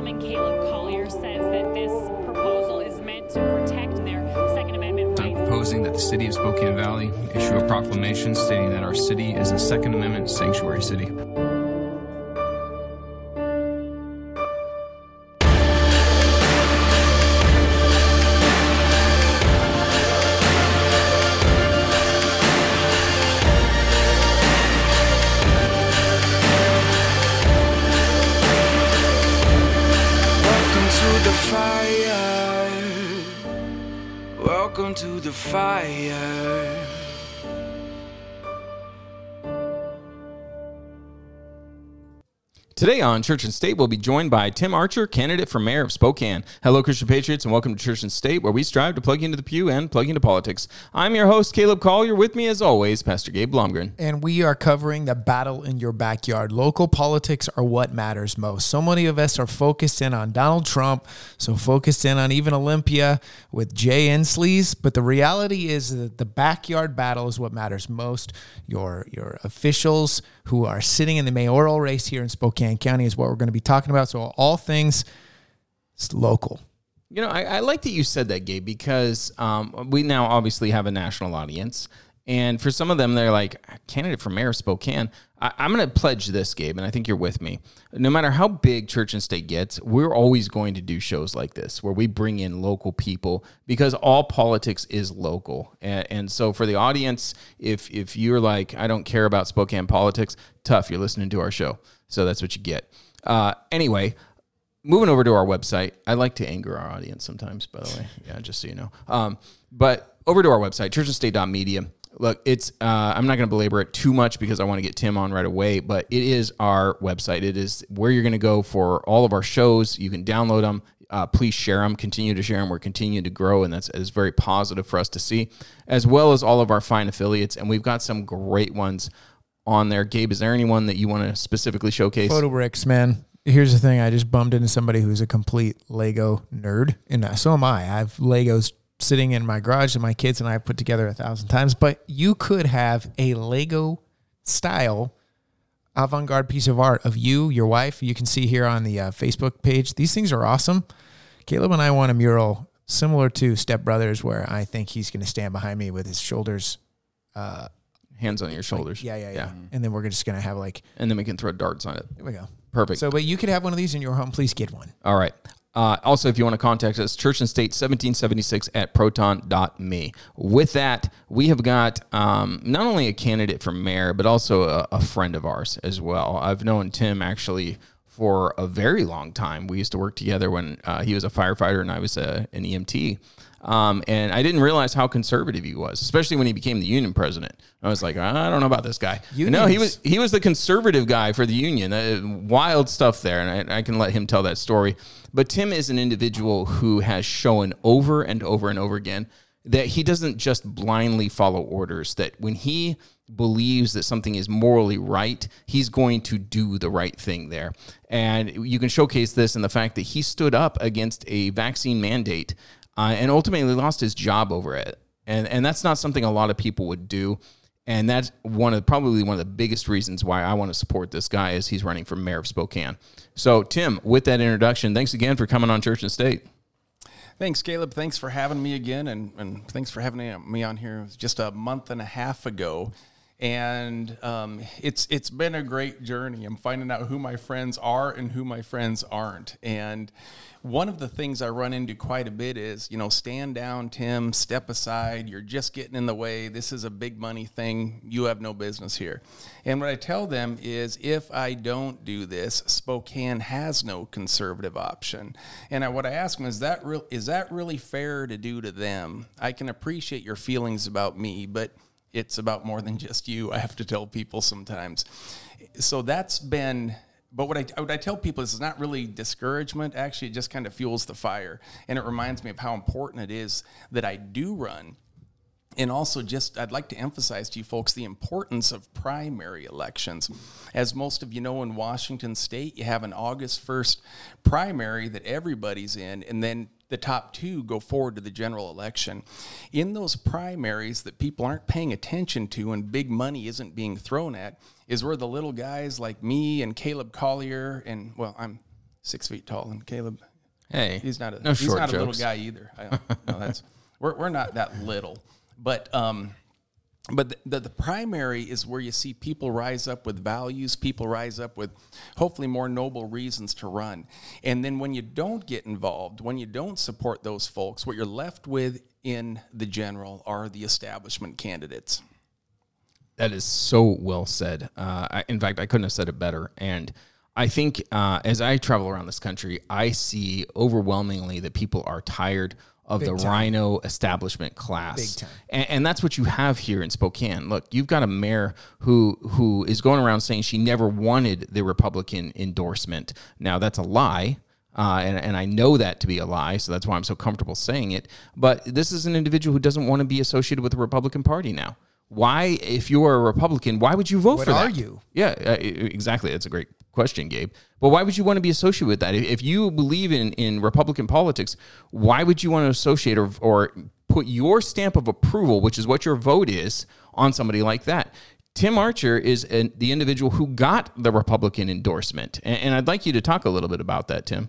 Councilman Caleb Collier says that this proposal is meant to protect their Second Amendment rights. I'm proposing that the city of Spokane Valley issue a proclamation stating that our city is a Second Amendment sanctuary city. Welcome to the fire. Today on Church and State, we'll be joined by Tim Archer, candidate for mayor of Spokane. Hello, Christian Patriots, and welcome to Church and State, where we strive to plug you into the pew and plug you into politics. I'm your host, Caleb Collier. With me, as always, Pastor Gabe Blomgren. And we are covering the battle in your backyard. Local politics are what matters most. So many of us are focused in on Donald Trump, so focused in on even Olympia with Jay Inslee's. But the reality is that the backyard battle is what matters most. Your officials who are sitting in the mayoral race here in Spokane County is what we're going to be talking about. So all things local. You know, I like that you said that, Gabe, because we now obviously have a national audience. And for some of them, they're like, candidate for mayor of Spokane. I'm going to pledge this, Gabe, and I think you're with me. No matter how big Church and State gets, we're always going to do shows like this where we bring in local people because all politics is local. And so for the audience, if you're like, I don't care about Spokane politics, tough, you're listening to our show. So that's what you get. Anyway, moving over to our website. I like to anger our audience sometimes, by the way. Yeah, just so you know. But over to our website, churchandstate.media. Look, it's I'm not going to belabor it too much because I want to get Tim on right away, but it is our website. It is where you're going to go for all of our shows. You can download them. Please share them. Continue to share them. We're continuing to grow, and that's very positive for us to see, as well as all of our fine affiliates. And we've got some great ones on there. Gabe, is there anyone that you want to specifically showcase? Photo bricks, man. Here's the thing. I just bumped into somebody who's a complete Lego nerd, and so am I. I have Legos sitting in my garage that my kids and I have put together 1,000 times, but you could have a Lego style avant-garde piece of art of you, your wife. You can see here on the Facebook page. These things are awesome. Caleb and I want a mural similar to Step Brothers, where I think he's going to stand behind me with his shoulders. Hands on your shoulders. Yeah. And then we're just going to have and then we can throw darts on it. There we go. Perfect. So, but you could have one of these in your home. Please get one. All right. Also, if you want to contact us, churchandstate1776 at proton.me. With that, we have got not only a candidate for mayor, but also a friend of ours as well. I've known Tim actually for a very long time. We used to work together when he was a firefighter and I was an EMT. And I didn't realize how conservative he was, especially when he became the union president. I was like, I don't know about this guy. No, he was the conservative guy for the union. Wild stuff there, and I can let him tell that story. But Tim is an individual who has shown over and over and over again that he doesn't just blindly follow orders, that when he believes that something is morally right, he's going to do the right thing there. And you can showcase this in the fact that he stood up against a vaccine mandate and ultimately lost his job over it. And that's not something a lot of people would do. And that's probably one of the biggest reasons why I want to support this guy is he's running for mayor of Spokane. So, Tim, with that introduction, thanks again for coming on Church and State. Thanks, Caleb. Thanks for having me again, and thanks for having me on here just a month and a half ago. And it's been a great journey. I'm finding out who my friends are and who my friends aren't. And one of the things I run into quite a bit is, stand down, Tim, step aside. You're just getting in the way. This is a big money thing. You have no business here. And what I tell them is, if I don't do this, Spokane has no conservative option. And what I ask them is that really fair to do to them? I can appreciate your feelings about me, but it's about more than just you, I have to tell people sometimes. So that's been... But what I tell people is it's not really discouragement. Actually, it just kind of fuels the fire. And it reminds me of how important it is that I do run. And also I'd like to emphasize to you folks the importance of primary elections. As most of you know, in Washington State, you have an August 1st primary that everybody's in, and then the top two go forward to the general election. In those primaries that people aren't paying attention to and big money isn't being thrown at is where the little guys like me and Caleb Collier, and I'm 6 feet tall, and Caleb, Hey, he's not no he's short not a little jokes. guy either. We're not that little, but the primary is where you see people rise up with values, people rise up with hopefully more noble reasons to run. And then when you don't get involved, when you don't support those folks, what you're left with in the general are the establishment candidates. That is so well said. In fact, I couldn't have said it better. And I think as I travel around this country, I see overwhelmingly that people are tired of Big the time. rhino establishment class. Big time. And that's what you have here in Spokane. Look, you've got a mayor who is going around saying she never wanted the Republican endorsement. Now, that's a lie. And I know that to be a lie, so that's why I'm so comfortable saying it. But this is an individual who doesn't want to be associated with the Republican Party now. Why, if you are a Republican, why would you vote What for that? are you? Yeah, exactly. That's a great question, Gabe. But why would you want to be associated with that? If you believe in Republican politics, why would you want to associate or put your stamp of approval, which is what your vote is, on somebody like that? Tim Archer is the individual who got the Republican endorsement. And I'd like you to talk a little bit about that, Tim.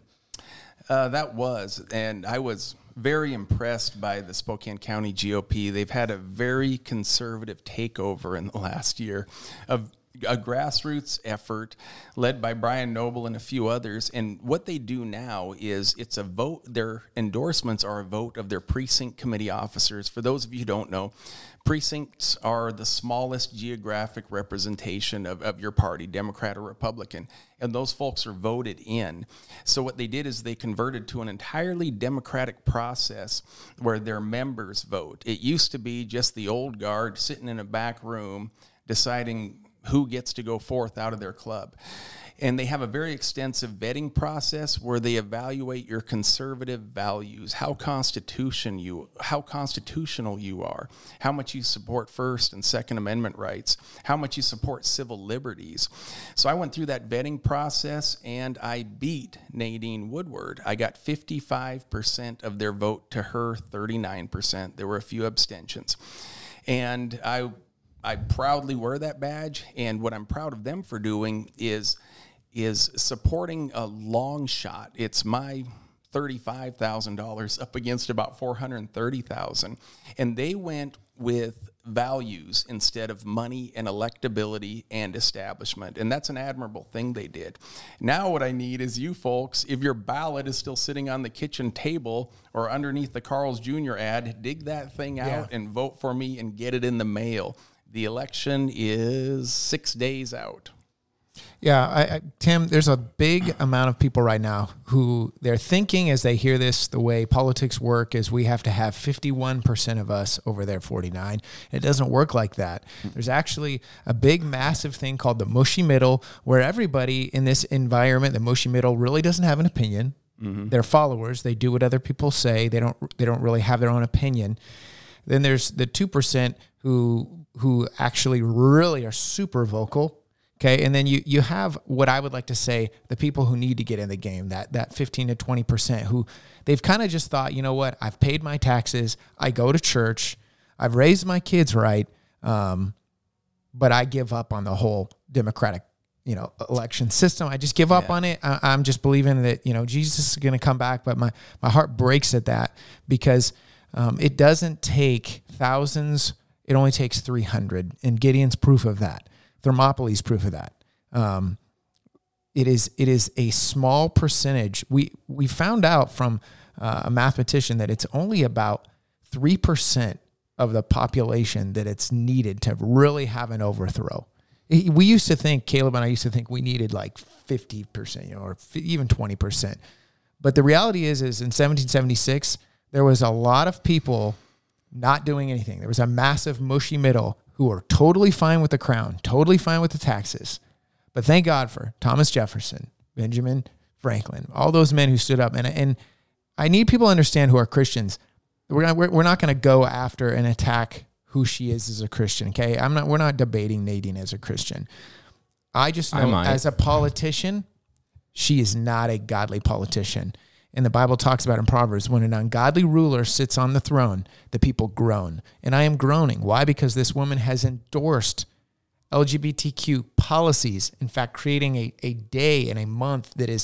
And I was very impressed by the Spokane County GOP. They've had a very conservative takeover in the last year of a grassroots effort led by Brian Noble and a few others. And what they do now is it's a vote. Their endorsements are a vote of their precinct committee officers. For those of you who don't know, precincts are the smallest geographic representation of your party, Democrat or Republican, and those folks are voted in. So what they did is they converted to an entirely democratic process where their members vote. It used to be just the old guard sitting in a back room deciding who gets to go forth out of their club. And they have a very extensive vetting process where they evaluate your conservative values, how constitutional you are, how much you support First and Second Amendment rights, how much you support civil liberties. So I went through that vetting process and I beat Nadine Woodward. I got 55% of their vote to her 39%. There were a few abstentions. And I proudly wear that badge, and what I'm proud of them for doing is supporting a long shot. It's my $35,000 up against about $430,000, and they went with values instead of money and electability and establishment, and that's an admirable thing they did. Now what I need is you folks, if your ballot is still sitting on the kitchen table or underneath the Carl's Jr. ad, dig that thing out and vote for me and get it in the mail. The election is 6 days out. Yeah, Tim, there's a big amount of people right now who they're thinking as they hear this, the way politics work is we have to have 51% of us over there 49. It doesn't work like that. There's actually a big, massive thing called the mushy middle, where everybody in this environment, the mushy middle, really doesn't have an opinion. Mm-hmm. They're followers. They do what other people say. They don't really have their own opinion. Then there's the 2% who actually really are super vocal. Okay, and then you have what I would like to say, the people who need to get in the game, that 15 to 20% who they've kind of just thought, you know what, I've paid my taxes, I go to church, I've raised my kids right, but I give up on the whole Democratic, election system. I just give up on it. I'm just believing that, Jesus is going to come back, but my heart breaks at that because it doesn't take thousands, it only takes 300, and Gideon's proof of that. Thermopylae proof of that. It is a small percentage. We found out from a mathematician that it's only about 3% of the population that it's needed to really have an overthrow. We used to think, Caleb and I used to think we needed like 50%, or even 20%. But the reality is in 1776, there was a lot of people not doing anything. There was a massive mushy middle who are totally fine with the crown, totally fine with the taxes. But thank God for Thomas Jefferson, Benjamin Franklin, all those men who stood up. And I need people to understand who are Christians. We're not going to go after and attack who she is as a Christian, okay? We're not debating Nadine as a Christian. I just know as a politician, she is not a godly politician. And the Bible talks about in Proverbs, when an ungodly ruler sits on the throne, the people groan. And I am groaning. Why? Because this woman has endorsed LGBTQ policies. In fact, creating a day and a month that is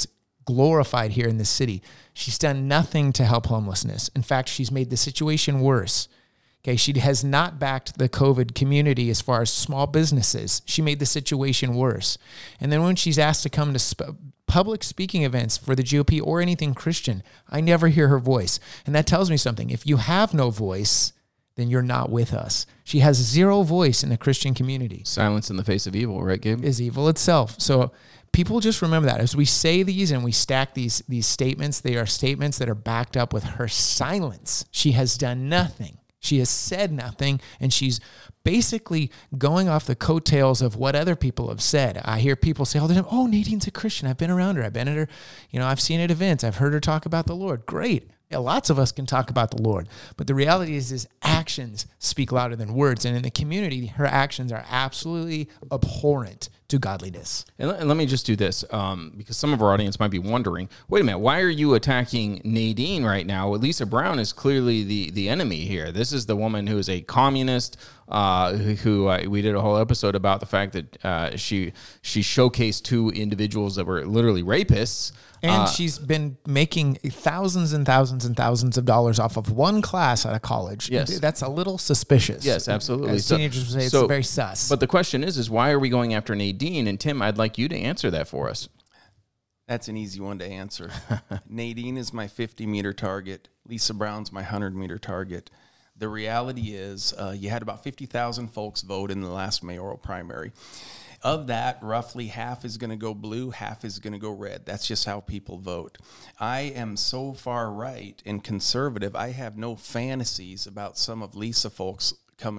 glorified here in this city. She's done nothing to help homelessness. In fact, she's made the situation worse. Okay, she has not backed the COVID community as far as small businesses. She made the situation worse. And then when she's asked to come to public speaking events for the GOP or anything Christian, I never hear her voice. And that tells me something. If you have no voice, then you're not with us. She has zero voice in the Christian community. Silence in the face of evil, right, Gabe? Is evil itself. So people just remember that. As we say these and we stack these statements, they are statements that are backed up with her silence. She has done nothing. She has said nothing, and she's basically going off the coattails of what other people have said. I hear people say all the time, oh, Nadine's a Christian. I've been around her. I've been at her, I've seen at events. I've heard her talk about the Lord. Great. Yeah, lots of us can talk about the Lord. But the reality is actions speak louder than words. And in the community, her actions are absolutely abhorrent to godliness. And let me just do this, because some of our audience might be wondering, wait a minute, why are you attacking Nadine right now? Lisa Brown is clearly the enemy here. This is the woman who is a communist, who we did a whole episode about the fact that she showcased two individuals that were literally rapists. And she's been making thousands and thousands and thousands of dollars off of one class at a college. Yes. That's a little suspicious. Yes, absolutely. As teenagers would say, it's very sus. But the question is why are we going after Nadine? And Tim, I'd like you to answer that for us. That's an easy one to answer. Nadine is my 50-meter target. Lisa Brown's my 100-meter target. The reality is you had about 50,000 folks vote in the last mayoral primary. Of that, roughly half is going to go blue, half is going to go red. That's just how people vote. I am so far right and conservative, I have no fantasies about some of Lisa's folks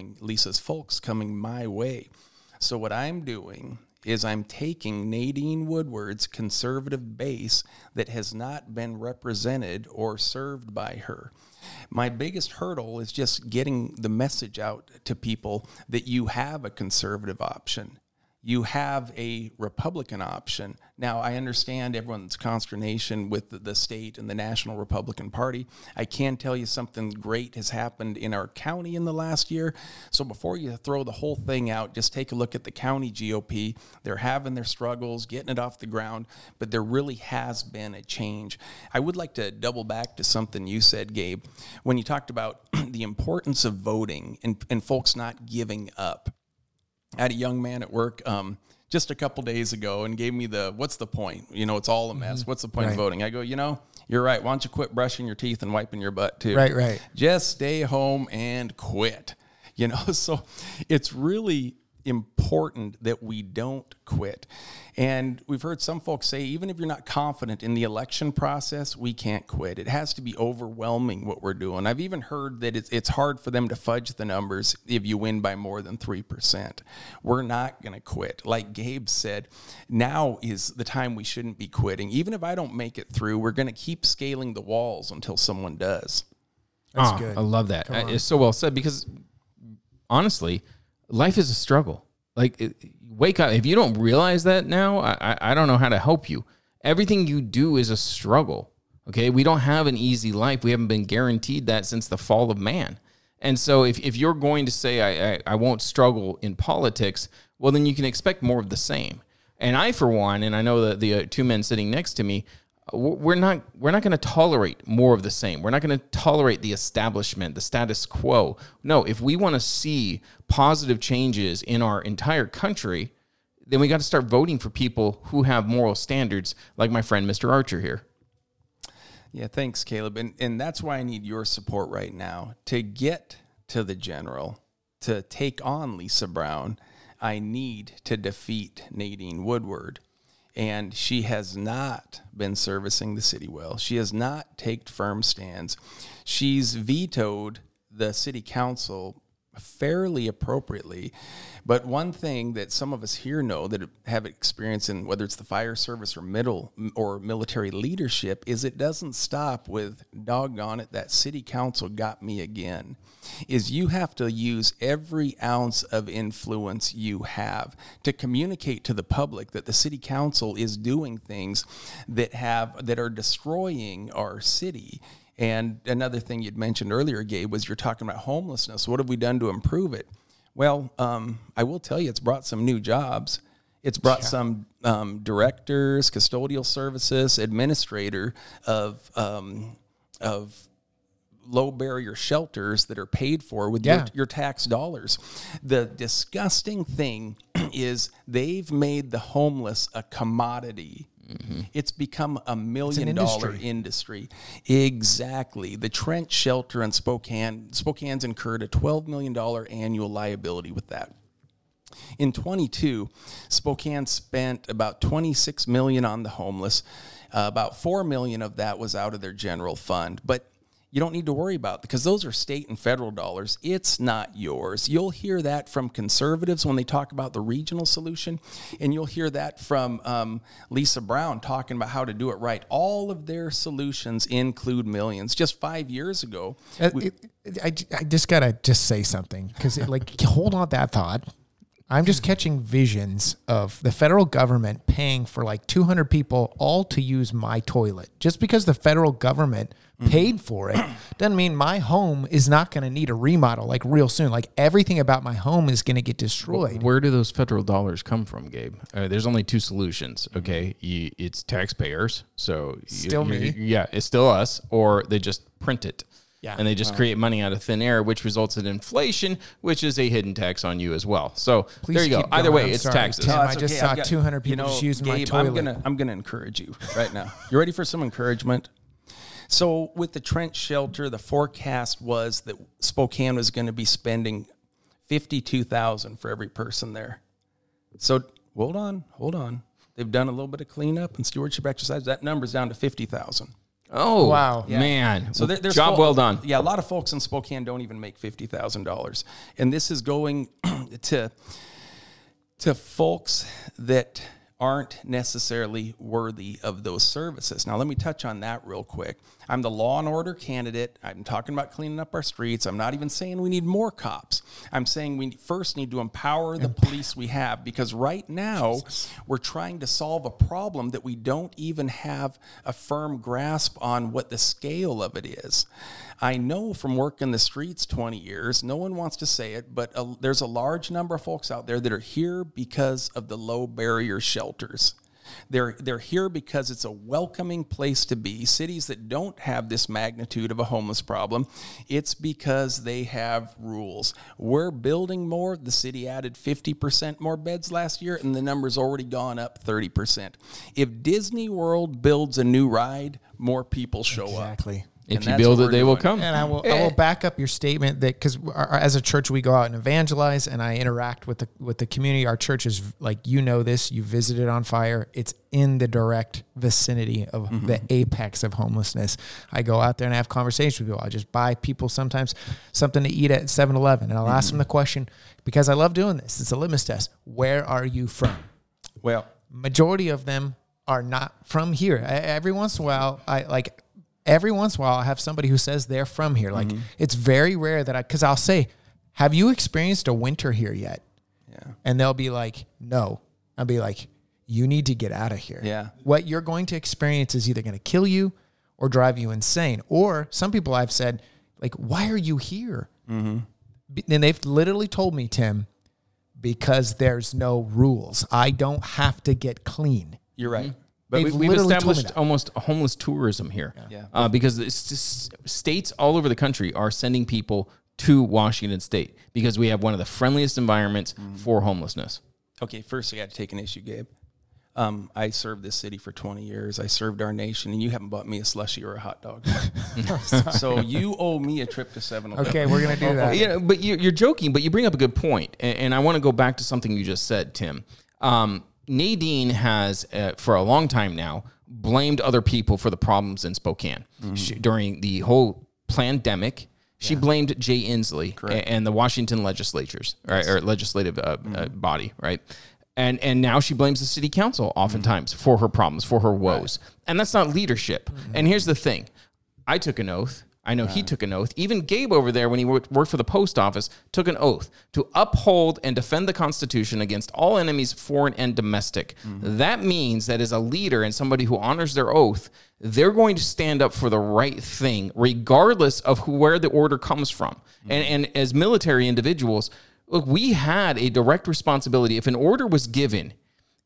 coming my way. So what I'm doing is I'm taking Nadine Woodward's conservative base that has not been represented or served by her. My biggest hurdle is just getting the message out to people that you have a conservative option. You have a Republican option. Now, I understand everyone's consternation with the state and the National Republican Party. I can tell you something great has happened in our county in the last year. So before you throw the whole thing out, just take a look at the county GOP. They're having their struggles, getting it off the ground, but there really has been a change. I would like to double back to something you said, Gabe, when you talked about the importance of voting and folks not giving up. I had a young man at work just a couple days ago and gave me what's the point? It's all a mess. What's the point of voting? I go, you're right. Why don't you quit brushing your teeth and wiping your butt too? Right. Just stay home and quit. So it's really important that we don't quit. And we've heard some folks say, even if you're not confident in the election process, we can't quit. It has to be overwhelming what we're doing. I've even heard that it's hard for them to fudge the numbers if you win by more than 3%. We're not going to quit. Like Gabe said, now is the time we shouldn't be quitting. Even if I don't make it through, we're going to keep scaling the walls until someone does. That's good. I love that. It's so well said because honestly, life is a struggle. Wake up. If you don't realize that now, I don't know how to help you. Everything you do is a struggle. Okay. We don't have an easy life. We haven't been guaranteed that since the fall of man. And so if you're going to say, I won't struggle in politics, well, then you can expect more of the same. And I, for one, and I know that the two men sitting next to me, we're not going to tolerate more of the same. We're not going to tolerate the establishment, the status quo. No, if we want to see positive changes in our entire country, then we got to start voting for people who have moral standards, like my friend Mr. Archer here. Yeah, thanks, Caleb. And that's why I need your support right now. To get to the general, to take on Lisa Brown, I need to defeat Nadine Woodward. And she has not been servicing the city well. She has not taken firm stands. She's vetoed the city council fairly appropriately. But one thing that some of us here know that have experience in whether it's the fire service or military leadership is it doesn't stop with doggone it, that city council got me again. Is you have to use every ounce of influence you have to communicate to the public that the city council is doing things that are destroying our city. And another thing you'd mentioned earlier, Gabe, was you're talking about homelessness. What have we done to improve it? Well, I will tell you, it's brought some new jobs. It's brought some directors, custodial services, administrator of low barrier shelters that are paid for with your tax dollars. The disgusting thing is they've made the homeless a commodity. It's become $1 million industry. Exactly. The Trent shelter in Spokane's incurred a $12 million annual liability with that. In 22, Spokane spent about $26 million on the homeless. About $4 million of that was out of their general fund. But you don't need to worry about it because those are state and federal dollars. It's not yours. You'll hear that from conservatives when they talk about the regional solution, and you'll hear that from Lisa Brown talking about how to do it right. All of their solutions include millions. Just 5 years ago, I just gotta say something because hold on that thought. I'm just catching visions of the federal government paying for like 200 people all to use my toilet. Just because the federal government paid for it doesn't mean my home is not going to need a remodel like real soon. Like everything about my home is going to get destroyed. Where do those federal dollars come from, Gabe? There's only two solutions. Okay, it's taxpayers. So still me. Yeah, it's still us, or they just print it. Yeah. And they just create money out of thin air, which results in inflation, which is a hidden tax on you as well. So there you go. Either way, it's taxes. Tim, I just saw 200 people just using my toilet. I'm gonna encourage you right now. You ready for some encouragement? So with the Trent shelter, the forecast was that Spokane was going to be spending $52,000 for every person there. So hold on. They've done a little bit of cleanup and stewardship exercise. That number's down to $50,000. Oh, wow. Man. So there's job well done. Yeah, a lot of folks in Spokane don't even make $50,000. And this is going to folks that aren't necessarily worthy of those services. Now, let me touch on that real quick. I'm the law and order candidate. I'm talking about cleaning up our streets. I'm not even saying we need more cops. I'm saying we first need to empower the police we have, because right now we're trying to solve a problem that we don't even have a firm grasp on what the scale of it is. I know from working the streets 20 years, no one wants to say it, but there's a large number of folks out there that are here because of the low barrier shelters. They're here because it's a welcoming place to be. Cities that don't have this magnitude of a homeless problem, it's because they have rules. We're building more. The city added 50% more beds last year, and the number's already gone up 30%. If Disney World builds a new ride, more people show up. Exactly. If you build it, they will come. And I will back up your statement that because as a church, we go out and evangelize, and I interact with the community. Our church is like, this, you visited On Fire. It's in the direct vicinity of the apex of homelessness. I go out there and I have conversations with people. I just buy people sometimes something to eat at 7-Eleven, and I'll ask them the question, because I love doing this. It's a litmus test. Where are you from? Well, majority of them are not from here. Every once in a while, I have somebody who says they're from here. Like it's very rare that because I'll say, have you experienced a winter here yet? Yeah. And they'll be like, no. I'll be like, you need to get out of here. Yeah. What you're going to experience is either going to kill you or drive you insane. Or some people I've said, like, why are you here? And they've literally told me, Tim, because there's no rules. I don't have to get clean. You're right. But They've we've literally established told me that. almost homeless tourism here. Yeah. Because states all over the country are sending people to Washington State because we have one of the friendliest environments for homelessness. Okay, first I got to take an issue, Gabe. I served this city for 20 years. I served our nation, and you haven't bought me a slushie or a hot dog. So you owe me a trip to 7-Eleven. Okay, we're going to do that. Yeah, but you're joking, but you bring up a good point. And I want to go back to something you just said, Tim. Nadine has, for a long time now, blamed other people for the problems in Spokane. During the whole pandemic, she blamed Jay Inslee and the Washington legislatures, right, or legislative body, right? And now she blames the city council oftentimes for her problems, for her woes. Right. And that's not leadership. And here's the thing. I took an oath. I know he took an oath. Even Gabe over there, when he worked for the post office, took an oath to uphold and defend the Constitution against all enemies, foreign and domestic. That means that as a leader and somebody who honors their oath, they're going to stand up for the right thing, regardless of where the order comes from. And as military individuals, look, we had a direct responsibility. If an order was given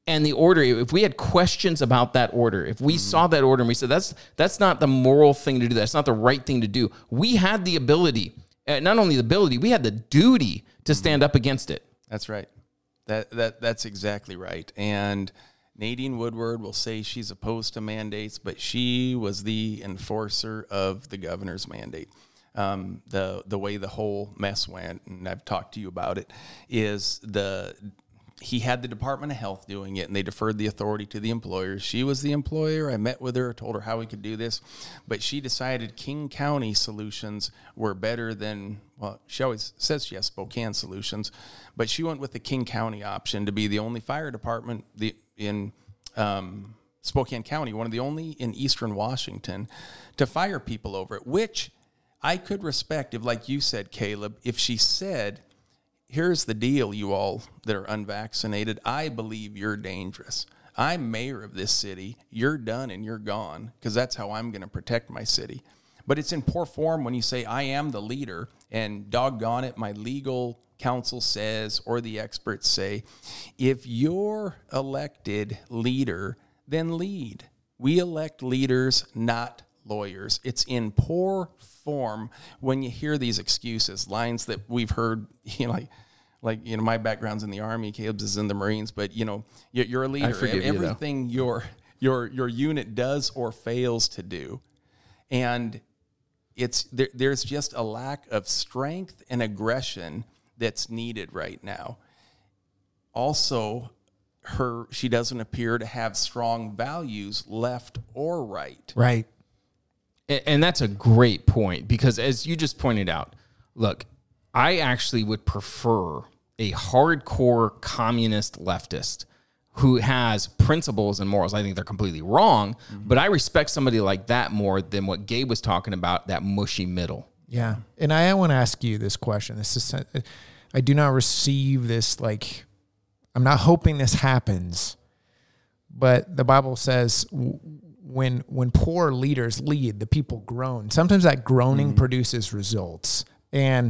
and the order, if we had questions about that order, if we saw that order and we said, that's not the moral thing to do, that's not the right thing to do, we had the ability, not only the ability, we had the duty to stand up against it. That's right. That's exactly right. And Nadine Woodward will say she's opposed to mandates, but she was the enforcer of the governor's mandate. The way the whole mess went, and I've talked to you about it, is he had the Department of Health doing it, and they deferred the authority to the employers. She was the employer. I met with her, told her how we could do this, but she decided King County solutions were better than, well, she always says she has Spokane solutions, but she went with the King County option to be the only fire department in Spokane County, one of the only in Eastern Washington, to fire people over it, which I could respect if, like you said, Caleb, if she said, here's the deal, you all that are unvaccinated. I believe you're dangerous. I'm mayor of this city. You're done and you're gone, because that's how I'm going to protect my city. But it's in poor form when you say, I am the leader, and doggone it, my legal counsel says, or the experts say, if you're elected leader, then lead. We elect leaders, not lawyers. It's in poor form when you hear these excuses, lines that we've heard, my background's in the Army, Caleb's is in the Marines, but you're a leader. Everything your unit does or fails to do, and there's just a lack of strength and aggression that's needed right now. Also, she doesn't appear to have strong values, left or right. Right. And that's a great point, because as you just pointed out, look, I actually would prefer a hardcore communist leftist who has principles and morals. I think they're completely wrong, but I respect somebody like that more than what Gabe was talking about, that mushy middle. Yeah. And I want to ask you this question. I do not receive this, I'm not hoping this happens, but the Bible says when poor leaders lead, the people groan. Sometimes that groaning produces results. And,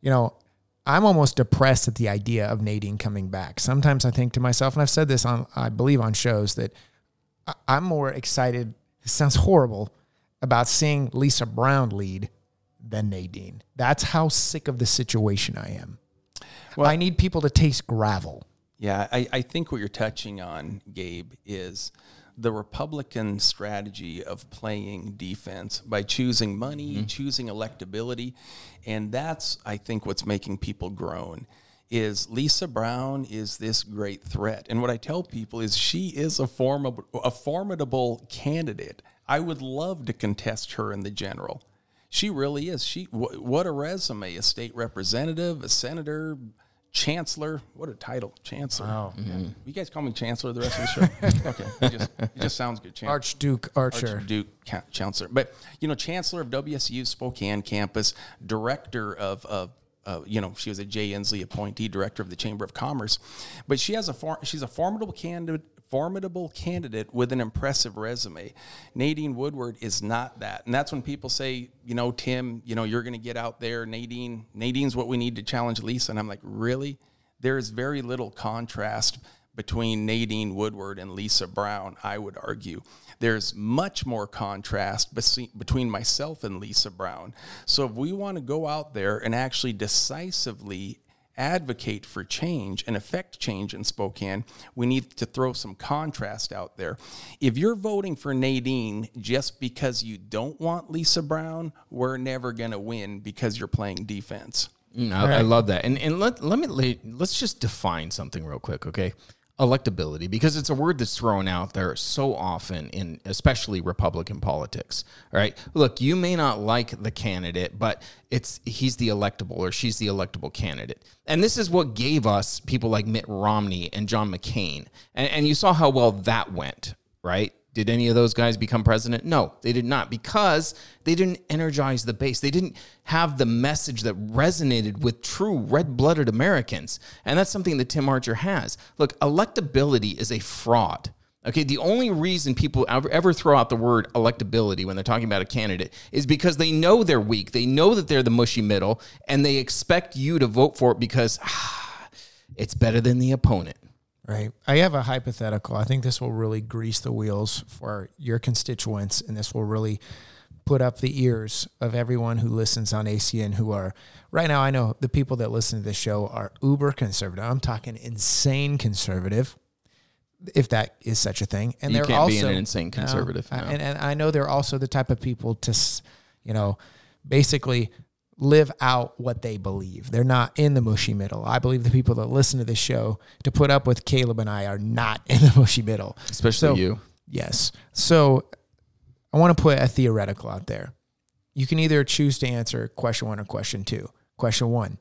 I'm almost depressed at the idea of Nadine coming back. Sometimes I think to myself, and I've said this I believe on shows, that I'm more excited, it sounds horrible, about seeing Lisa Brown lead than Nadine. That's how sick of the situation I am. Well, I need people to taste gravel. Yeah, I think what you're touching on, Gabe, is the Republican strategy of playing defense by choosing money, choosing electability. And that's, I think, what's making people groan, is Lisa Brown is this great threat. And what I tell people is she is a formidable candidate. I would love to contest her in the general. She really is. What a resume, a state representative, a senator, chancellor. What a title, chancellor. Wow. Yeah. You guys call me chancellor the rest of the show? Okay. It just sounds good. Archduke Archer. Archduke chancellor. But, chancellor of WSU Spokane campus, director of she was a Jay Inslee appointee, director of the Chamber of Commerce. But she's a formidable candidate with an impressive resume. Nadine Woodward is not that. And that's when people say, Tim, you're going to get out there. Nadine's what we need to challenge Lisa. And I'm like, really? There is very little contrast between Nadine Woodward and Lisa Brown, I would argue. There's much more contrast between myself and Lisa Brown. So if we want to go out there and actually decisively advocate for change and affect change in Spokane, we need to throw some contrast out there. If you're voting for Nadine just because you don't want Lisa Brown, we're never going to win because you're playing defense. I love that. And let's just define something real quick, okay? Electability, because it's a word that's thrown out there so often in especially Republican politics. All right. Look, you may not like the candidate, but he's the electable or she's the electable candidate. And this is what gave us people like Mitt Romney and John McCain. And you saw how well that went, right? Did any of those guys become president? No, they did not, because they didn't energize the base. They didn't have the message that resonated with true red-blooded Americans. And that's something that Tim Archer has. Look, electability is a fraud. Okay, the only reason people ever throw out the word electability when they're talking about a candidate is because they know they're weak. They know that they're the mushy middle, and they expect you to vote for it because it's better than the opponent. Right. I have a hypothetical. I think this will really grease the wheels for your constituents, and this will really put up the ears of everyone who listens on ACN who are, right now, I know the people that listen to this show are uber conservative. I'm talking insane conservative, if that is such a thing. And You they're can't also, be an insane conservative. No. And I know they're also the type of people to, basically live out what they believe. They're not in the mushy middle. I believe the people that listen to this show to put up with Caleb and I are not in the mushy middle. Especially you. Yes. So I want to put a theoretical out there. You can either choose to answer question 1 or question 2. Question 1,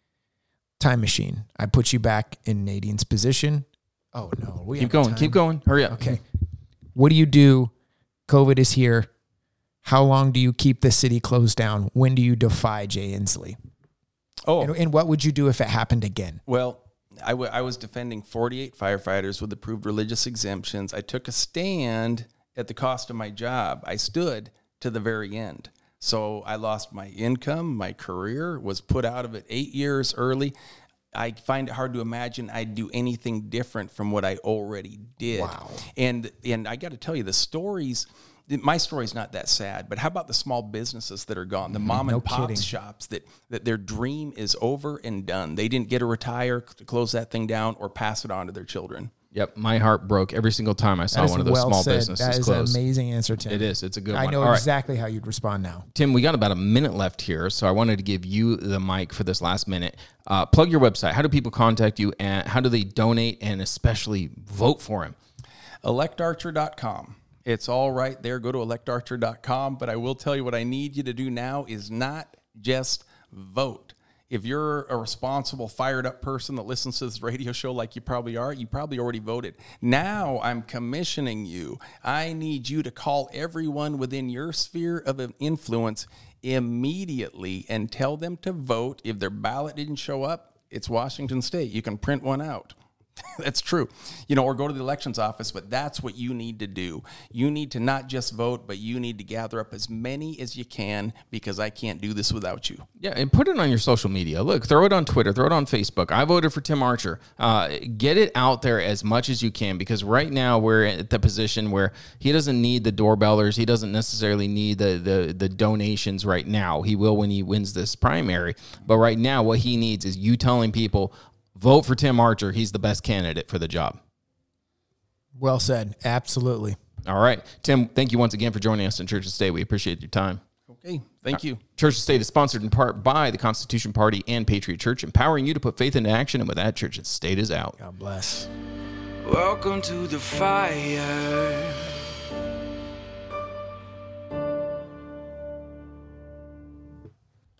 time machine. I put you back in Nadine's position. Oh, no. Keep going. Hurry up. Okay. What do you do? COVID is here. How long do you keep the city closed down? When do you defy Jay Inslee? Oh, And what would you do if it happened again? well, I was defending 48 firefighters with approved religious exemptions. I took a stand at the cost of my job. I stood to the very end. So I lost my income, my career, was put out of it 8 years early. I find it hard to imagine I'd do anything different from what I already did. Wow. And I got to tell you, the stories, my story's not that sad, but how about the small businesses that are gone, the mom and pop kidding. shops that their dream is over and done. They didn't get to retire, to close that thing down, or pass it on to their children. Yep. My heart broke every single time I saw That is one of those well small said. businesses That is close. an amazing answer, Tim. It is. It's a good I one. know All right. exactly how you'd respond now. Tim, we got about a minute left here, so I wanted to give you the mic for this last minute. Plug your website. How do people contact you, and how do they donate and especially vote for him? electarcher.com. It's all right there. Go to electarcher.com. But I will tell you, what I need you to do now is not just vote. If you're a responsible, fired up person that listens to this radio show like you probably are, you probably already voted. Now I'm commissioning you. I need you to call everyone within your sphere of influence immediately and tell them to vote. If their ballot didn't show up, it's Washington State. You can print one out. That's true. Or go to the elections office, but that's what you need to do. You need to not just vote, but you need to gather up as many as you can, because I can't do this without you. Yeah, and put it on your social media. Look, throw it on Twitter, throw it on Facebook. I voted for Tim Archer. Get it out there as much as you can, because right now we're at the position where he doesn't need the doorbellers. He doesn't necessarily need the donations right now. He will when he wins this primary. But right now what he needs is you telling people, vote for Tim Archer. He's the best candidate for the job. Well said. Absolutely. All right. Tim, thank you once again for joining us in Church and State. We appreciate your time. Okay, thank you. Church and State is sponsored in part by the Constitution Party and Patriot Church, empowering you to put faith into action. And with that, Church and State is out. God bless. Welcome to the fire.